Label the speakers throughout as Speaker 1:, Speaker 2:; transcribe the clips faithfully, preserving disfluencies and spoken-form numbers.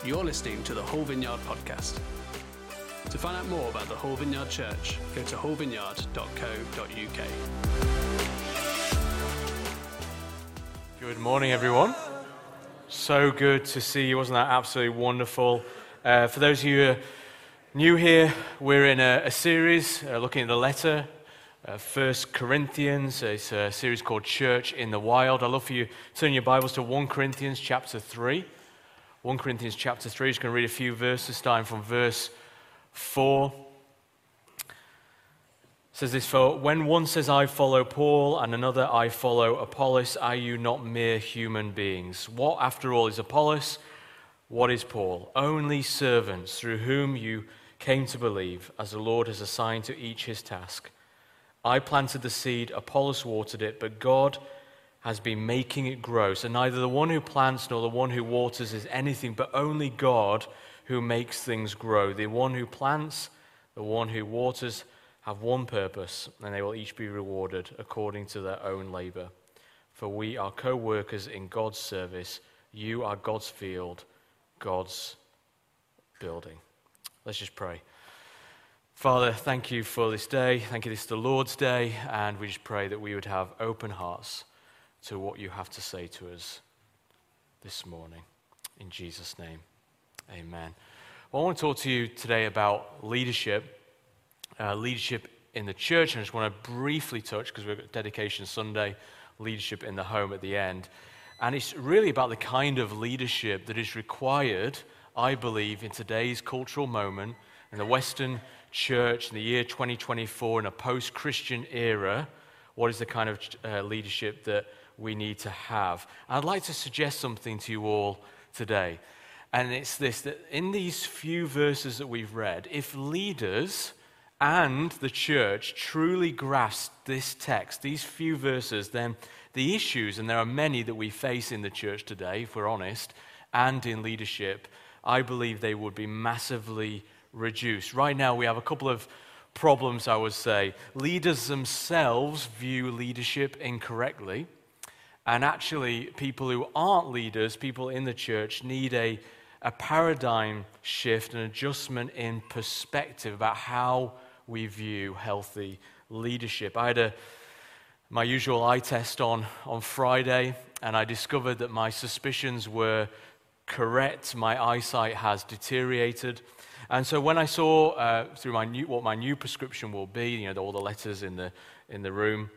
Speaker 1: You're listening to the Whole Vineyard podcast. To find out more about the Whole Vineyard Church, go to whole vineyard dot co dot uk.
Speaker 2: Good morning, everyone. So good to see you. Wasn't that absolutely wonderful? Uh, for those of you who are new here, we're in a, a series uh, looking at the letter, uh, First Corinthians. It's a series called Church in the Wild. I'd love for you to turn your Bibles to First Corinthians chapter three. First Corinthians chapter three. Just going to read a few verses, starting from verse four. It says this: "For when one says, I follow Paul, and another, I follow Apollos, are you not mere human beings? What, after all, is Apollos? What is Paul? Only servants through whom you came to believe, as the Lord has assigned to each his task. I planted the seed, Apollos watered it, but God has been making it grow. So neither the one who plants nor the one who waters is anything, but only God who makes things grow. The one who plants, the one who waters have one purpose, and they will each be rewarded according to their own labor. For we are co-workers in God's service. You are God's field, God's building." Let's just pray. Father, thank you for this day. Thank you, this is the Lord's day, and we just pray that we would have open hearts to what you have to say to us this morning. In Jesus' name, amen. Well, I want to talk to you today about leadership, uh, leadership in the church, and I just want to briefly touch, because we've got Dedication Sunday, leadership in the home at the end. And it's really about the kind of leadership that is required, I believe, in today's cultural moment, in the Western church, in the year twenty twenty-four, in a post-Christian era. What is the kind of uh, leadership that we need to have? And I'd like to suggest something to you all today. And it's this, that in these few verses that we've read, if leaders and the church truly grasp this text, these few verses, then the issues, and there are many that we face in the church today, if we're honest, and in leadership, I believe they would be massively reduced. Right now we have a couple of problems, I would say. Leaders themselves view leadership incorrectly, and actually people who aren't leaders, people in the church, need a, a paradigm shift, an adjustment in perspective about how we view healthy leadership. I had a my usual eye test on, on Friday, and I discovered that my suspicions were correct. My eyesight has deteriorated. And so when I saw uh, through my new, what my new prescription will be, you know, all the letters in the in the room,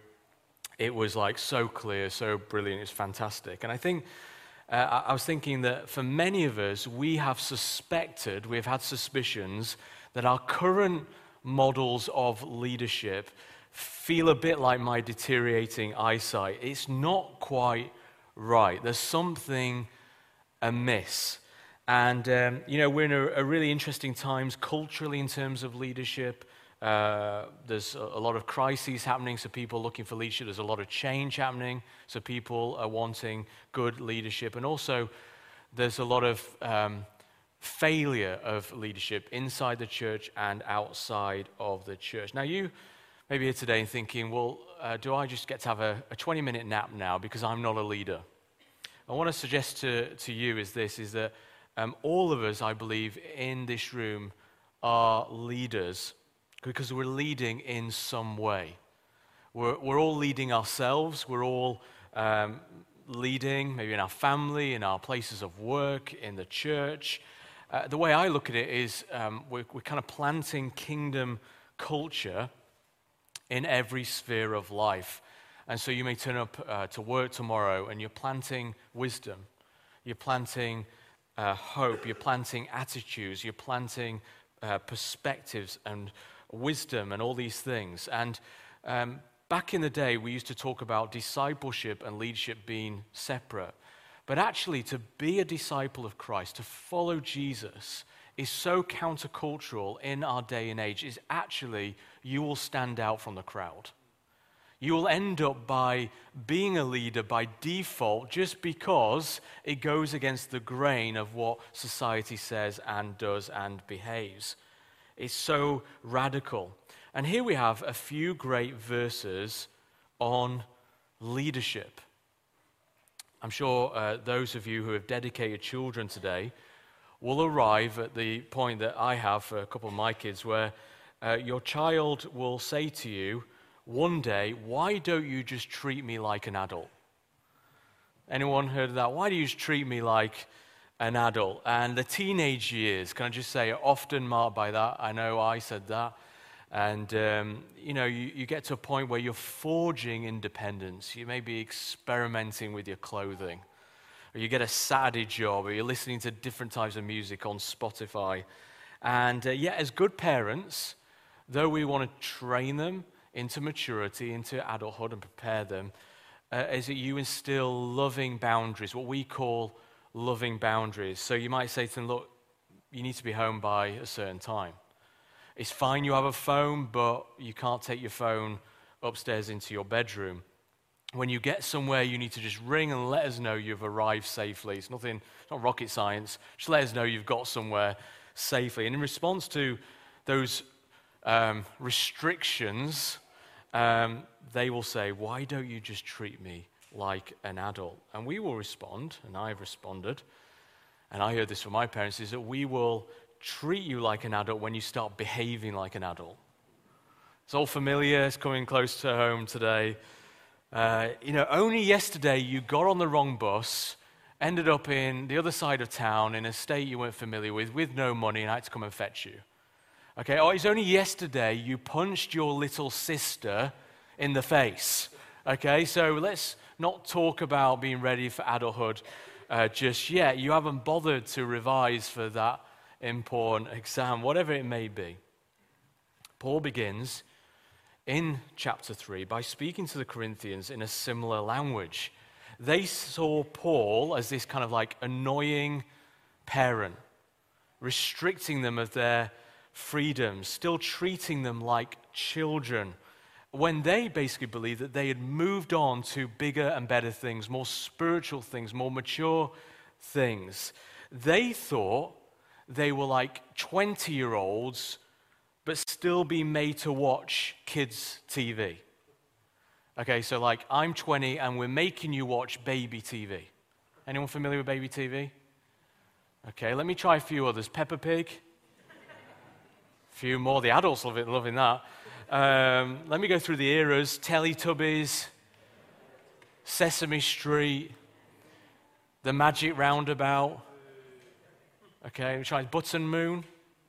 Speaker 2: it was like so clear, so brilliant, it's fantastic. And I think, uh, I, I was thinking that for many of us, we have suspected, we've had suspicions that our current models of leadership feel a bit like my deteriorating eyesight. It's not quite right. There's something amiss. And, um, you know, we're in a, a really interesting times culturally in terms of leadership. Uh, there's a, a lot of crises happening, so people are looking for leadership. There's a lot of change happening, so people are wanting good leadership. And also, there's a lot of um, failure of leadership inside the church and outside of the church. Now, you may be here today and thinking, well, uh, do I just get to have a, a twenty-minute nap now because I'm not a leader? I want to suggest to, to you is this, is that Um, all of us, I believe, in this room are leaders because we're leading in some way. We're, we're all leading ourselves. We're all um, leading maybe in our family, in our places of work, in the church. Uh, the way I look at it is um, we're, we're kind of planting kingdom culture in every sphere of life. And so you may turn up uh, to work tomorrow and you're planting wisdom. You're planting Uh, hope, you're planting attitudes, you're planting uh, perspectives and wisdom and all these things. And um, back in the day, we used to talk about discipleship and leadership being separate. But actually, to be a disciple of Christ, to follow Jesus, is so countercultural in our day and age, is actually you will stand out from the crowd. You will end up by being a leader by default just because it goes against the grain of what society says and does and behaves. It's so radical. And here we have a few great verses on leadership. I'm sure uh, those of you who have dedicated children today will arrive at the point that I have for a couple of my kids where uh, your child will say to you one day, why don't you just treat me like an adult? Anyone heard of that? Why do you just treat me like an adult? And the teenage years, can I just say, are often marked by that. I know I said that. And, um, you know, you, you get to a point where you're forging independence. You may be experimenting with your clothing. Or you get a Saturday job, or you're listening to different types of music on Spotify. And uh, yet, as good parents, though we want to train them into maturity, into adulthood, and prepare them, uh, is that you instill loving boundaries, what we call loving boundaries. So you might say to them, look, you need to be home by a certain time. It's fine you have a phone, but you can't take your phone upstairs into your bedroom. When you get somewhere, you need to just ring and let us know you've arrived safely. It's nothing, it's not rocket science. Just let us know you've got somewhere safely. And in response to those um, restrictions, um, they will say, why don't you just treat me like an adult? And we will respond, and I've responded, and I heard this from my parents, is that we will treat you like an adult when you start behaving like an adult. It's all familiar. It's coming close to home today. Uh, you know, only yesterday you got on the wrong bus, ended up in the other side of town in a state you weren't familiar with, with no money, and I had to come and fetch you. Okay, or it's only yesterday you punched your little sister in the face. Okay, so let's not talk about being ready for adulthood uh, just yet. You haven't bothered to revise for that important exam, whatever it may be. Paul begins in chapter three by speaking to the Corinthians in a similar language. They saw Paul as this kind of like annoying parent, restricting them of their freedoms, still treating them like children, when they basically believed that they had moved on to bigger and better things, more spiritual things, more mature things. They thought they were like twenty-year-olds, but still be made to watch kids' T V. Okay, so like I'm twenty and we're making you watch baby T V. Anyone familiar with baby T V? Okay, let me try a few others. Peppa Pig. A few more. The adults love it, loving that. Um, let me go through the eras. Teletubbies, Sesame Street, The Magic Roundabout. Okay, we try Button Moon.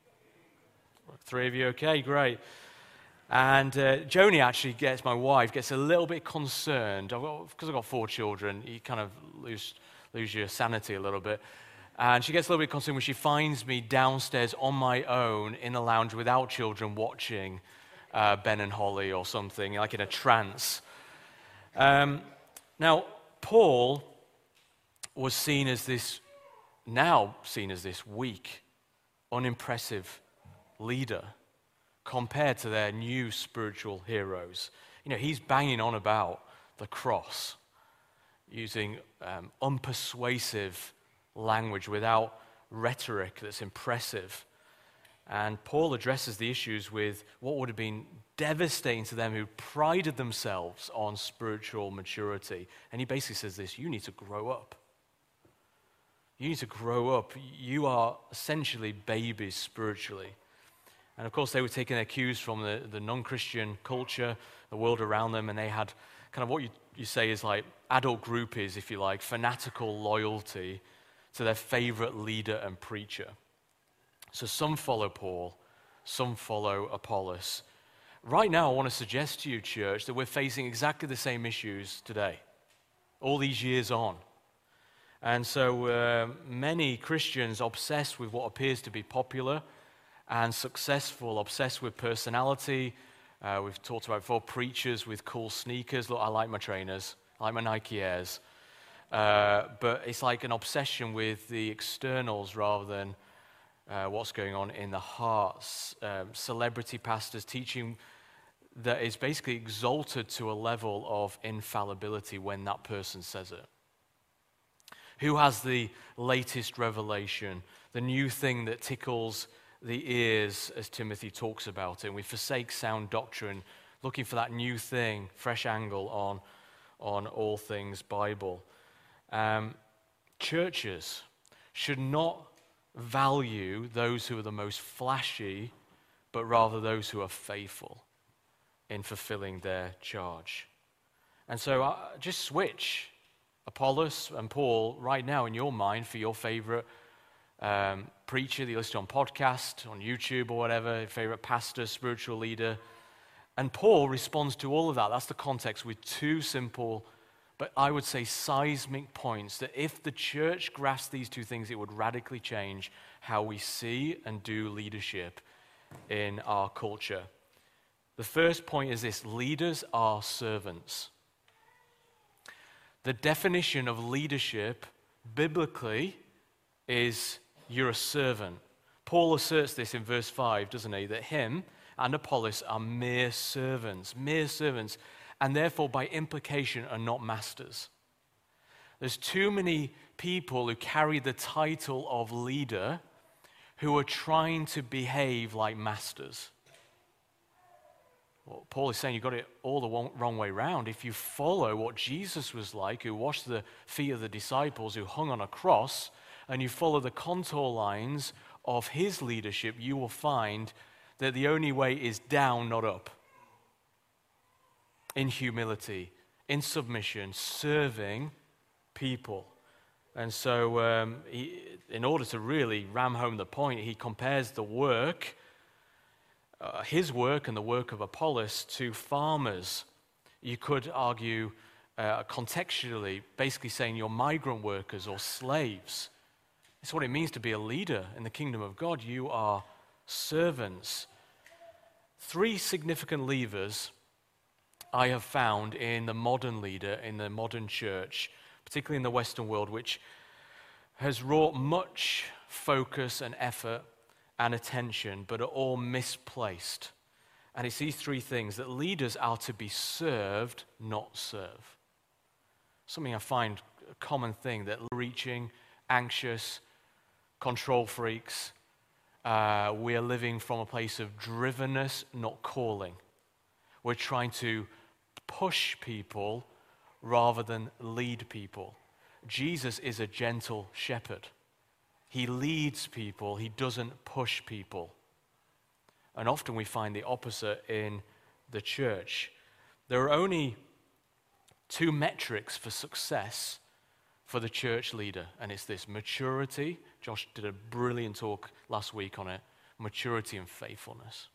Speaker 2: Three of you, okay, great. And uh, Joni actually gets, my wife, gets a little bit concerned. I've got, because I've got four children, you kind of lose, lose your sanity a little bit. And she gets a little bit concerned when she finds me downstairs on my own in a lounge without children watching uh, Ben and Holly or something, like in a trance. Um, now, Paul was seen as this, now seen as this weak, unimpressive leader compared to their new spiritual heroes. You know, he's banging on about the cross, using um, unpersuasive language without rhetoric that's impressive. And Paul addresses the issues with what would have been devastating to them who prided themselves on spiritual maturity. And he basically says this: you need to grow up. You need to grow up. You are essentially babies spiritually. And of course, they were taking their cues from the, the non-Christian culture, the world around them, and they had kind of what you, you say is like adult groupies, if you like, fanatical loyalty to their favorite leader and preacher. So some follow Paul, some follow Apollos. Right now, I want to suggest to you, church, that we're facing exactly the same issues today, all these years on. And so uh, many Christians obsessed with what appears to be popular and successful, obsessed with personality. Uh, we've talked about before, preachers with cool sneakers. Look, I like my trainers. I like my Nike Airs. Uh, but it's like an obsession with the externals rather than uh, what's going on in the hearts. Um, celebrity pastors teaching that is basically exalted to a level of infallibility when that person says it. Who has the latest revelation, the new thing that tickles the ears, as Timothy talks about it? And we forsake sound doctrine, looking for that new thing, fresh angle on, on all things Bible. Um, churches should not value those who are the most flashy, but rather those who are faithful in fulfilling their charge. And so uh, just switch Apollos and Paul right now in your mind for your favorite um, preacher that you listen to on podcast, on YouTube or whatever, your favorite pastor, spiritual leader. And Paul responds to all of that. That's the context with two simple, but I would say seismic points that if the church grasped these two things, it would radically change how we see and do leadership in our culture. The first point is this: leaders are servants. The definition of leadership biblically is you're a servant. Paul asserts this in verse five, doesn't he? That him and Apollos are mere servants, mere servants, and therefore by implication are not masters. There's too many people who carry the title of leader who are trying to behave like masters. Well, Paul is saying you've got it all the wrong way round. If you follow what Jesus was like, who washed the feet of the disciples, who hung on a cross, and you follow the contour lines of his leadership, you will find that the only way is down, not up. In humility, in submission, serving people. And so um, he, in order to really ram home the point, he compares the work, uh, his work and the work of Apollos to farmers. You could argue uh, contextually, basically saying you're migrant workers or slaves. It's what it means to be a leader in the kingdom of God. You are servants. Three significant levers I have found in the modern leader, in the modern church, particularly in the Western world, which has wrought much focus and effort and attention, but are all misplaced. And it's these three things: that leaders are to be served, not serve. Something I find a common thing, that reaching, anxious, control freaks, uh, we are living from a place of drivenness, not calling. We're trying to push people rather than lead people. Jesus is a gentle shepherd. He leads people, he doesn't push people. And often we find the opposite in the church. There are only two metrics for success for the church leader, and it's this: maturity. Josh did a brilliant talk last week on it. Maturity and faithfulness.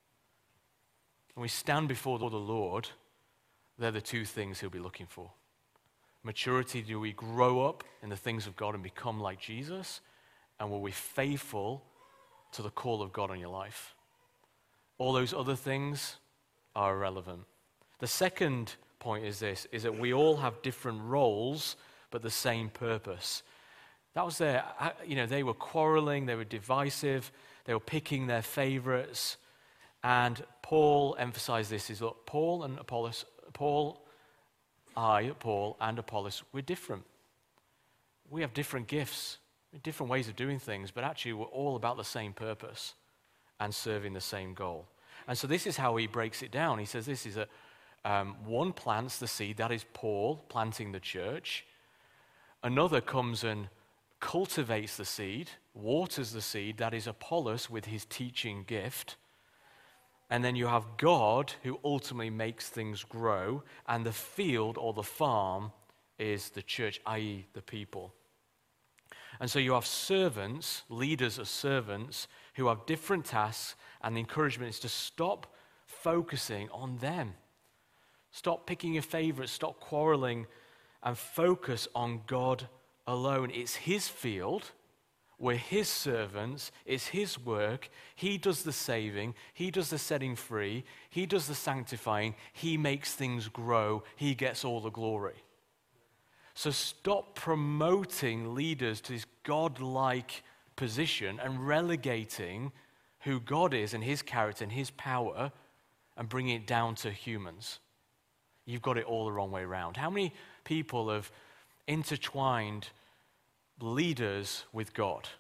Speaker 2: When we stand before the Lord, they're the two things he'll be looking for. Maturity, do we grow up in the things of God and become like Jesus? And were we faithful to the call of God on your life? All those other things are irrelevant. The second point is this, is that we all have different roles, but the same purpose. That was their, you know, they were quarreling, they were divisive, they were picking their favorites. And Paul emphasized this, is look, Paul and Apollos, Paul, I, Paul and Apollos, we're different. We have different gifts, different ways of doing things, but actually we're all about the same purpose and serving the same goal. And so this is how he breaks it down. He says this is a, um, one plants the seed, that is Paul planting the church. Another comes and cultivates the seed, waters the seed, that is Apollos with his teaching gift. And then you have God who ultimately makes things grow, and the field or the farm is the church, that is the people. And so you have servants, leaders as servants, who have different tasks, and the encouragement is to stop focusing on them. Stop picking your favorites, stop quarreling, and focus on God alone. It's his field. We're his servants, it's his work, he does the saving, he does the setting free, he does the sanctifying, he makes things grow, he gets all the glory. So stop promoting leaders to this God-like position and relegating who God is and his character and his power and bringing it down to humans. You've got it all the wrong way around. How many people have intertwined leaders with God?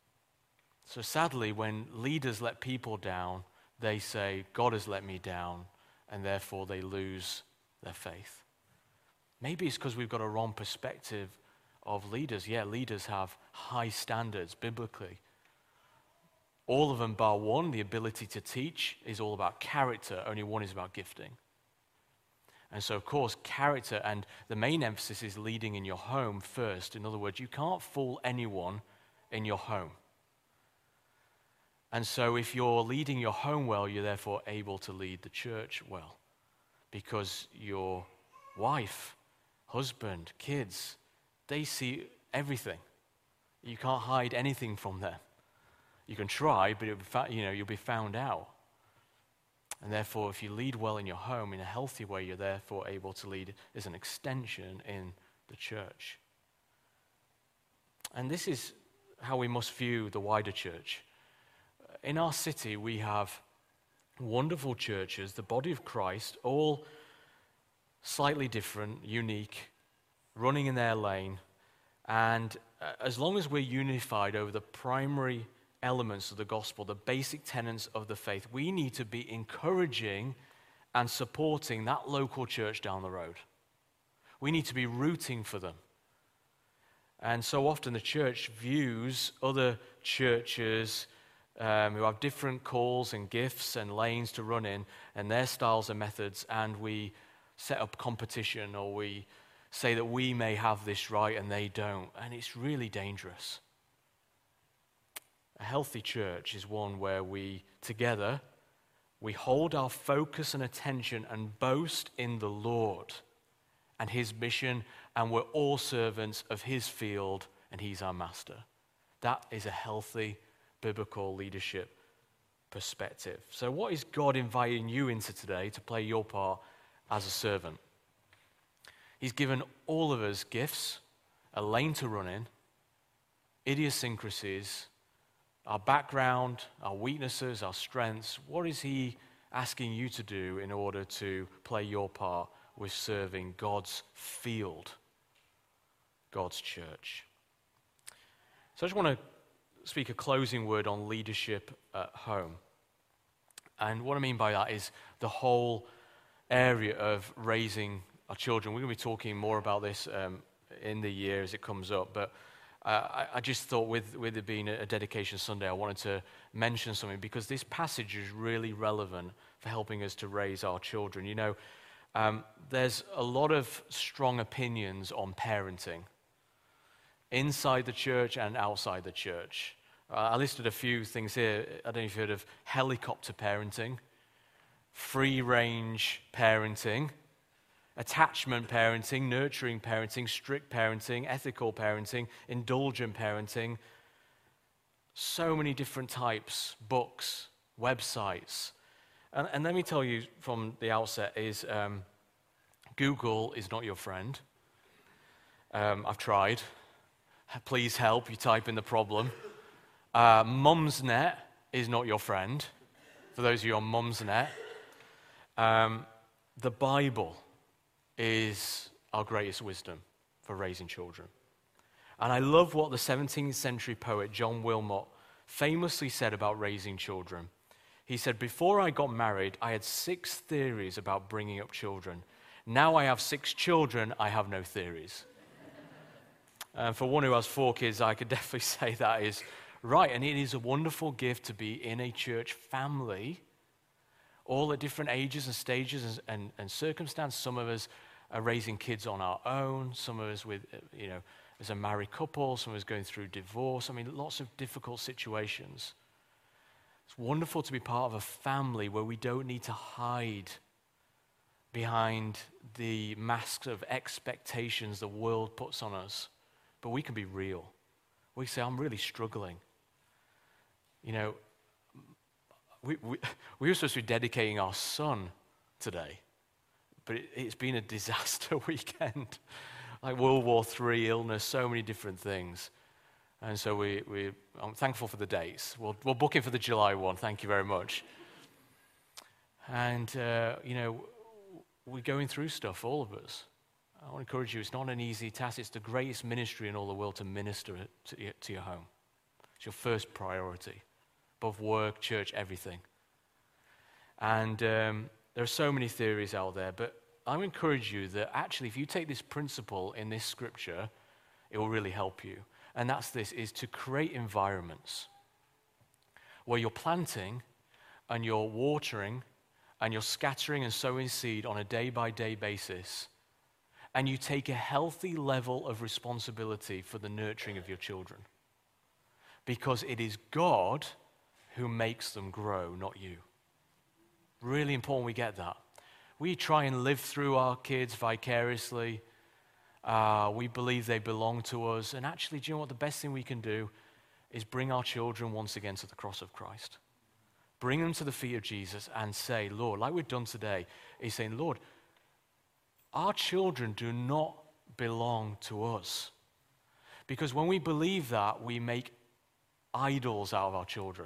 Speaker 2: So sadly, when leaders let people down, they say, God has let me down, and therefore they lose their faith. Maybe it's because we've got a wrong perspective of leaders. Yeah, leaders have high standards biblically, All of them, bar one, the ability to teach, is all about character. Only one is about gifting. And so, of course, character, and the main emphasis is leading in your home first. In other words, you can't fool anyone in your home. And so if you're leading your home well, you're therefore able to lead the church well. Because your wife, husband, kids, they see everything. You can't hide anything from them. You can try, but it'll be fa- you know, you'll be found out. And therefore, if you lead well in your home in a healthy way, you're therefore able to lead as an extension in the church. And this is how we must view the wider church. In our city, we have wonderful churches, the body of Christ, all slightly different, unique, running in their lane. And as long as we're unified over the primary elements of the gospel, the basic tenets of the faith, we need to be encouraging and supporting that local church down the road. We need to be rooting for them. And so often the church views other churches um, who have different calls and gifts and lanes to run in, and their styles and methods, and we set up competition, or we say that we may have this right and they don't, and it's really dangerous. A healthy church is one where we, together, we hold our focus and attention and boast in the Lord and his mission, and we're all servants of his field, and he's our master. That is a healthy biblical leadership perspective. So what is God inviting you into today to play your part as a servant? He's given all of us gifts, a lane to run in, idiosyncrasies, our background, our weaknesses, our strengths. What is he asking you to do in order to play your part with serving God's field, God's church? So I just want to speak a closing word on leadership at home. And what I mean by that is the whole area of raising our children. We're going to be talking more about this um, in the year as it comes up, but uh, I, I just thought with, with it being a dedication Sunday, I wanted to mention something because this passage is really relevant for helping us to raise our children. You know, um, there's a lot of strong opinions on parenting, inside the church and outside the church. Uh, I listed a few things here. I don't know if you've heard of helicopter parenting, free-range parenting, attachment parenting, nurturing parenting, strict parenting, ethical parenting, indulgent parenting. So many different types, books, websites. And, and let me tell you from the outset is um, Google is not your friend. Um, I've tried. Please help, you type in the problem. Uh, Mumsnet is not your friend, for those of you on Mumsnet. Um, the Bible is our greatest wisdom for raising children. And I love what the seventeenth century poet John Wilmot famously said about raising children. He said, "Before I got married, I had six theories about bringing up children. Now I have six children, I have no theories." And for one who has four kids, I could definitely say that is right. And it is a wonderful gift to be in a church family, all at different ages and stages and, and, and circumstances. Some of us are raising kids on our own. Some of us with, you know, as a married couple. Some of us going through divorce. I mean, lots of difficult situations. It's wonderful to be part of a family where we don't need to hide behind the masks of expectations the world puts on us. But we can be real. We say, I'm really struggling. You know, we, we, we were supposed to be dedicating our son today, but it, it's been a disaster weekend. Like World War Three, illness, so many different things. And so we, we, I'm thankful for the dates. We'll, we'll book it for the July one. Thank you very much. And, uh, you know, we're going through stuff, all of us. I want to encourage you, it's not an easy task. It's the greatest ministry in all the world to minister to, to your home. It's your first priority, above work, church, everything. And um, there are so many theories out there, but I would encourage you that actually if you take this principle in this scripture, it will really help you. And that's this, is to create environments where you're planting and you're watering and you're scattering and sowing seed on a day-by-day basis, and you take a healthy level of responsibility for the nurturing of your children. Because it is God who makes them grow, not you. Really important we get that. We try and live through our kids vicariously. Uh, we believe they belong to us. And actually, do you know what? The best thing we can do is bring our children once again to the cross of Christ. Bring them to the feet of Jesus and say, Lord, like we've done today, is saying, Lord, our children do not belong to us. Because when we believe that, we make idols out of our children.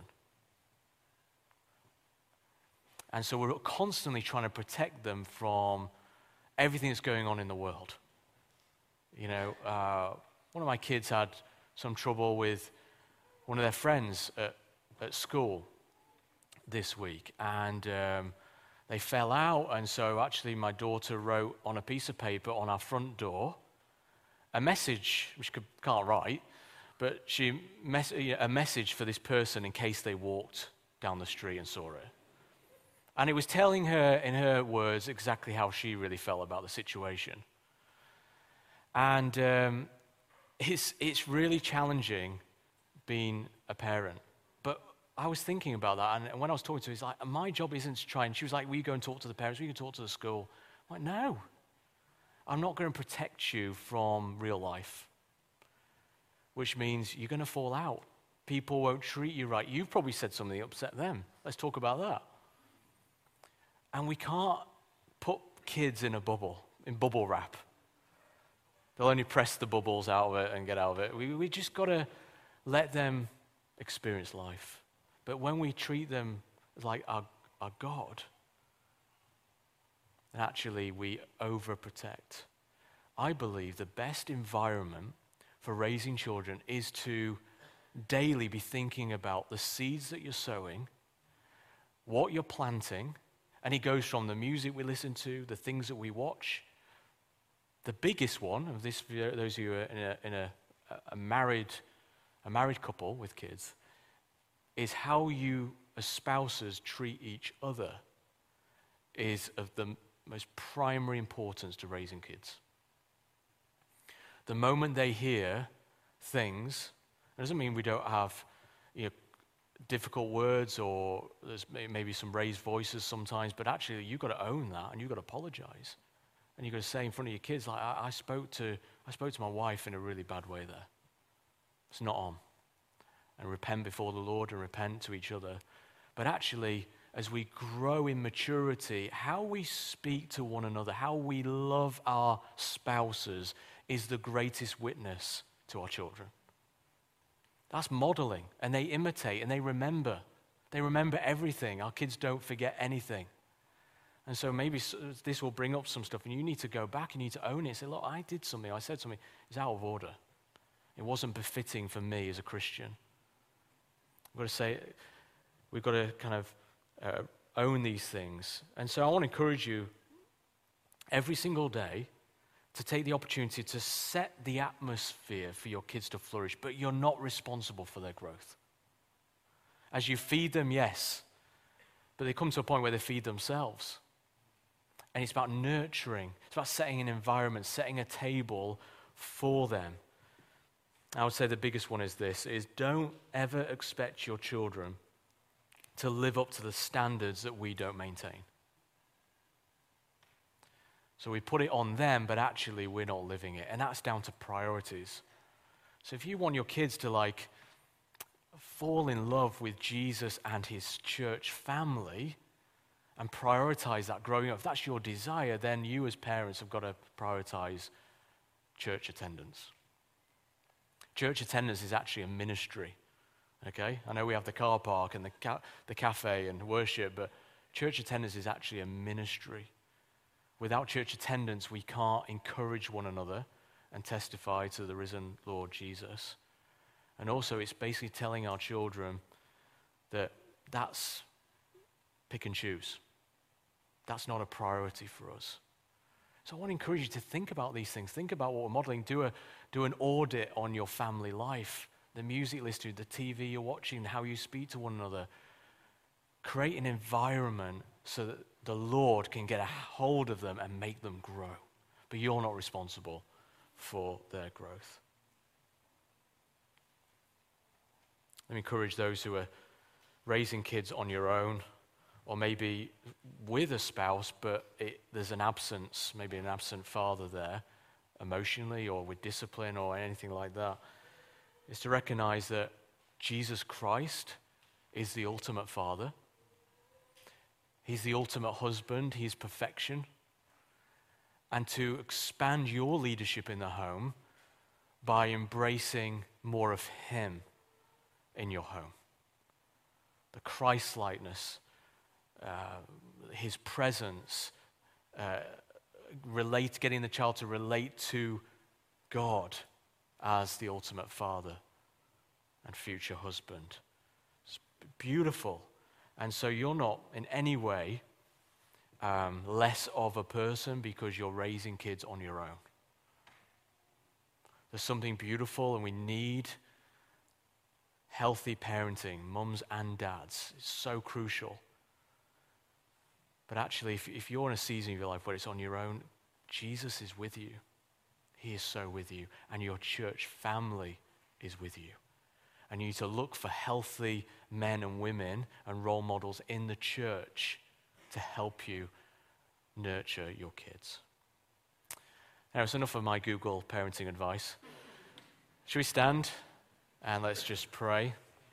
Speaker 2: And so we're constantly trying to protect them from everything that's going on in the world. You know, uh, one of my kids had some trouble with one of their friends at, at school this week, and um, they fell out, and so actually my daughter wrote on a piece of paper on our front door a message, which she can't write, but she mes- a message for this person in case they walked down the street and saw it. And it was telling her, in her words, exactly how she really felt about the situation. And um, it's, it's really challenging being a parent. But I was thinking about that, and when I was talking to her, it's like, my job isn't to try, and she was like, will you go and talk to the parents, will you go talk to the school? I'm like, no. I'm not going to protect you from real life. Which means you're going to fall out. People won't treat you right. You've probably said something that upset them. Let's talk about that. And we can't put kids in a bubble, in bubble wrap. They'll only press the bubbles out of it and get out of it. We, we just got to let them experience life. But when we treat them like our, our God, then actually we overprotect. I believe the best environment for raising children is to daily be thinking about the seeds that you're sowing, what you're planting, and it goes from the music we listen to, the things that we watch. The biggest one of this, those of you who are in a, in a, a married, a married couple with kids, is how you as spouses treat each other is of the most primary importance to raising kids. The moment they hear things, it doesn't mean we don't have, you know, difficult words or there's maybe some raised voices sometimes, but actually you've got to own that and you've got to apologize. And you've got to say in front of your kids, like, I, I spoke to I spoke to my wife in a really bad way there. It's not on. And repent before the Lord and repent to each other. But actually, as we grow in maturity, how we speak to one another, how we love our spouses is the greatest witness to our children. That's modeling, and they imitate, and they remember. They remember everything. Our kids don't forget anything. And so maybe this will bring up some stuff, and you need to go back, and you need to own it and say, look, I did something, I said something, it's out of order. It wasn't befitting for me as a Christian. We've got to say, we've got to kind of uh, own these things. And so I want to encourage you every single day to take the opportunity to set the atmosphere for your kids to flourish, but you're not responsible for their growth. As you feed them, yes, but they come to a point where they feed themselves. And it's about nurturing. It's about setting an environment, setting a table for them. I would say the biggest one is this, is don't ever expect your children to live up to the standards that we don't maintain. So we put it on them, but actually we're not living it. And that's down to priorities. So if you want your kids to like fall in love with Jesus and his church family and prioritize that growing up, if that's your desire, then you as parents have got to prioritize church attendance. Church attendance is actually a ministry, okay? I know we have the car park and the ca- the cafe and worship, but church attendance is actually a ministry. Without church attendance, we can't encourage one another and testify to the risen Lord Jesus. And also, it's basically telling our children that that's pick and choose. That's not a priority for us. So I want to encourage you to think about these things. Think about what we're modeling. Do a, do an audit on your family life the music you listen to, the T V you're watching, how you speak to one another. Create an environment so that the Lord can get a hold of them and make them grow. But you're not responsible for their growth. Let me encourage those who are raising kids on your own, or maybe with a spouse, but it, there's an absence, maybe an absent father there, emotionally or with discipline or anything like that, is to recognize that Jesus Christ is the ultimate father. He's the ultimate husband. He's perfection. And to expand your leadership in the home by embracing more of him in your home. The Christ-likeness, uh, his presence, uh, relate, getting the child to relate to God as the ultimate father and future husband. It's beautiful. And so you're not in any way um, less of a person because you're raising kids on your own. There's something beautiful, and we need healthy parenting, mums and dads. It's so crucial. But actually, if, if you're in a season of your life where it's on your own, Jesus is with you. He is so with you. And your church family is with you. And you need to look for healthy men and women and role models in the church to help you nurture your kids. Now, it's enough of my Google parenting advice. Should we stand and let's just pray?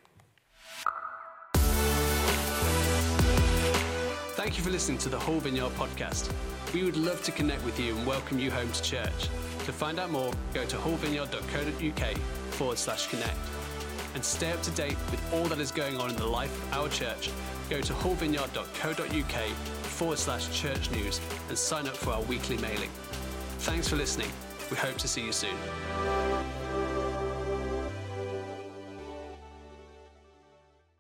Speaker 1: Thank you for listening to the Whole Vineyard podcast. We would love to connect with you and welcome you home to church. To find out more, go to wholevineyard.co.uk forward slash connect. And stay up to date with all that is going on in the life of our church, go to wholevineyard.co.uk forward slash church news and sign up for our weekly mailing. Thanks for listening. We hope to see you soon.